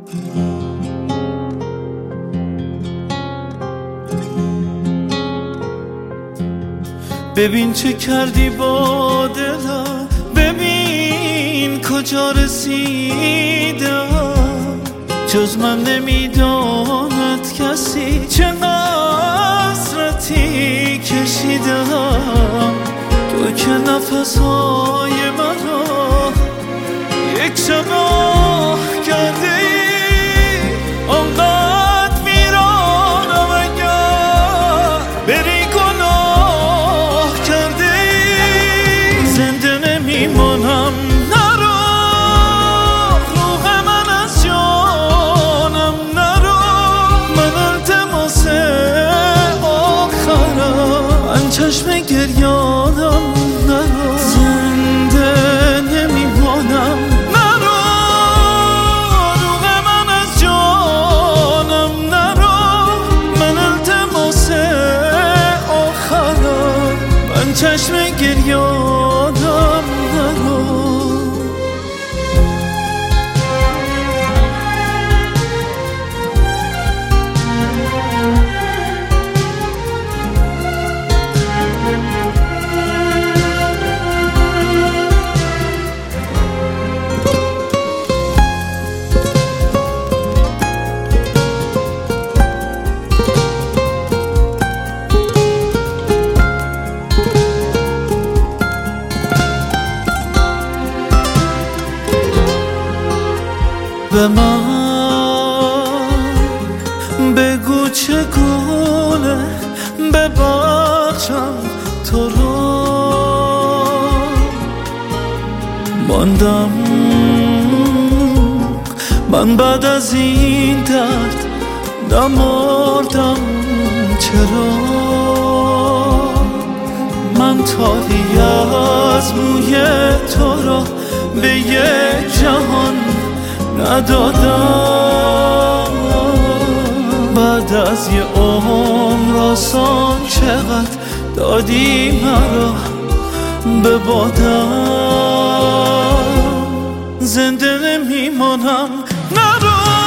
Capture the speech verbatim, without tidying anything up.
ببین چه کردی با دلم، ببین کجا رسیده، جز من نمیداند کسی چه حسرتی کشیدم. تو که نفسهای من را یک شب آه کرده ای، آنقدر میرانم اگر بری گناه کرده ای. زنده نمیمانم نرو، روح من از جانم نرو، من التماس آخرم، من چشم گریانم نرو. زنده نمیمانم نرو، روح من از جانم نرو، من التماس آخرم، من چشم گریانم نرو. به من بگو چگونه ببخشم تو رو، ماندم من بعد از این درد نمردم چرا. من تاهی از موی تو را به یک جهان ندادم، بعد از یه عمر آسان چقدر دادی مرا به بادم. زنده نمیمانم نرو،